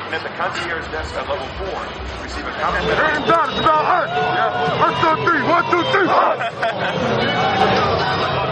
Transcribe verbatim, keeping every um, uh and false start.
working at the concierge desk at level four. Receive a complimentary... Hey, down, it's about Earth. Yeah. Earth on three. One, two, three.